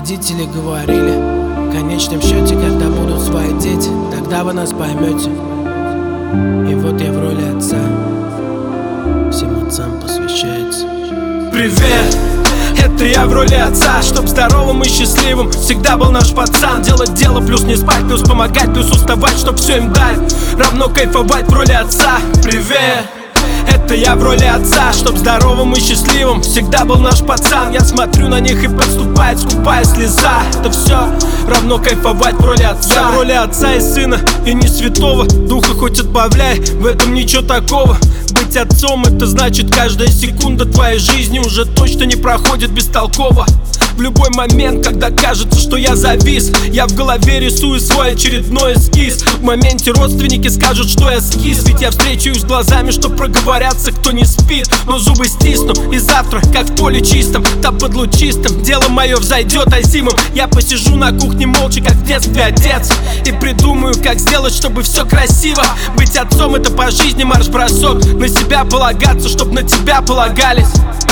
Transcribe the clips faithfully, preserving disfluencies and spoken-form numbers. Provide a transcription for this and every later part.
Родители говорили: в конечном счете, когда будут свои дети, тогда вы нас поймете. И вот я в роли отца, всем отцам посвящается. Привет! Это я в роли отца, чтоб здоровым и счастливым всегда был наш пацан. Делать дело, плюс не спать, плюс помогать, плюс уставать, чтоб все им дать. Равно кайфовать в роли отца. Привет! Это я в роли отца, чтоб здоровым и счастливым всегда был наш пацан. Я смотрю на них и подступает скупая слеза. Это все равно кайфовать в роли отца. Я в роли отца и сына, и не святого духа хоть отбавляй, в этом ничего такого. Быть отцом — это значит, каждая секунда твоей жизни уже точно не проходит бестолково. В любой момент, когда кажется, что я завис, я в голове рисую свой очередной эскиз. В моменте родственники скажут, что я скис, ведь я встречаюсь глазами, что проговорятся, кто не спит. Но зубы стисну, и завтра, как в поле чистом, там под лучистым, дело мое взойдет озимым. Я посижу на кухне молча, как в детстве отец, и придумаю, как сделать, чтобы все красиво. Быть отцом — это по жизни марш-бросок, на себя полагаться, чтоб на тебя полагались.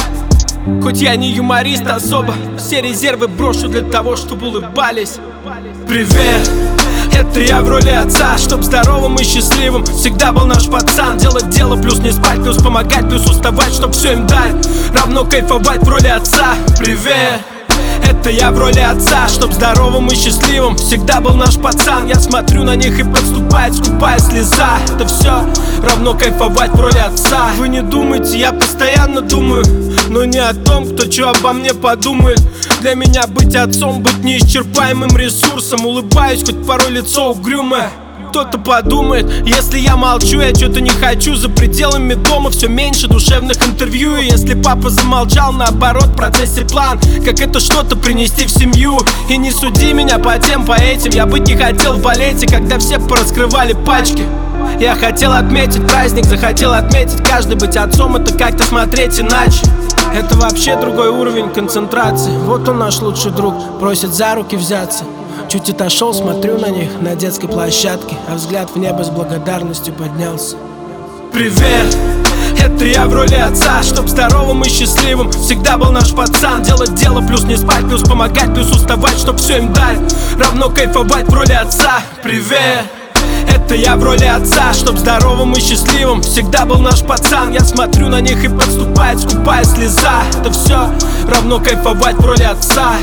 Хоть я не юморист особо, все резервы брошу для того, чтобы улыбались. Привет! Это я в роли отца, чтоб здоровым и счастливым всегда был наш пацан. Делать дело, плюс не спать, плюс помогать, плюс уставать, чтоб все им дать. Равно кайфовать в роли отца. Привет! Это я в роли отца, чтоб здоровым и счастливым всегда был наш пацан. Я смотрю на них и подступает скупая слеза. Это все равно кайфовать в роли отца. Вы не думайте, я постоянно думаю, но не о том, кто что обо мне подумает. Для меня быть отцом — быть неисчерпаемым ресурсом. Улыбаюсь, хоть порой лицо угрюмое. Кто-то подумает, если я молчу, я что-то не хочу. За пределами дома все меньше душевных интервью. И если папа замолчал, наоборот, в процессе план, как это что-то принести в семью. И не суди меня по тем, по этим. Я быть не хотел в балете, когда все пораскрывали пачки. Я хотел отметить праздник, захотел отметить каждый. Быть отцом — это как-то смотреть иначе. Это вообще другой уровень концентрации. Вот он, наш лучший друг, просит за руки взяться. Чуть отошел, смотрю на них на детской площадке, а взгляд в небо с благодарностью поднялся. Привет! Это я в роли отца, чтоб здоровым и счастливым всегда был наш пацан. Делать дело, плюс не спать, плюс помогать, плюс уставать, чтоб все им дать. Равно кайфовать в роли отца. Привет! Это я в роли отца, чтоб здоровым и счастливым всегда был наш пацан. Я смотрю на них и подступает скупая слеза. Это все равно кайфовать в роли отца.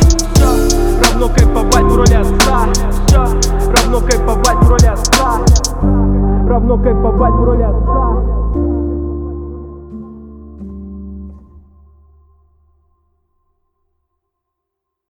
Равно кайфовать в роли отца. Все равно кайфовать в роли отца. Равно кайфовать в роли отца.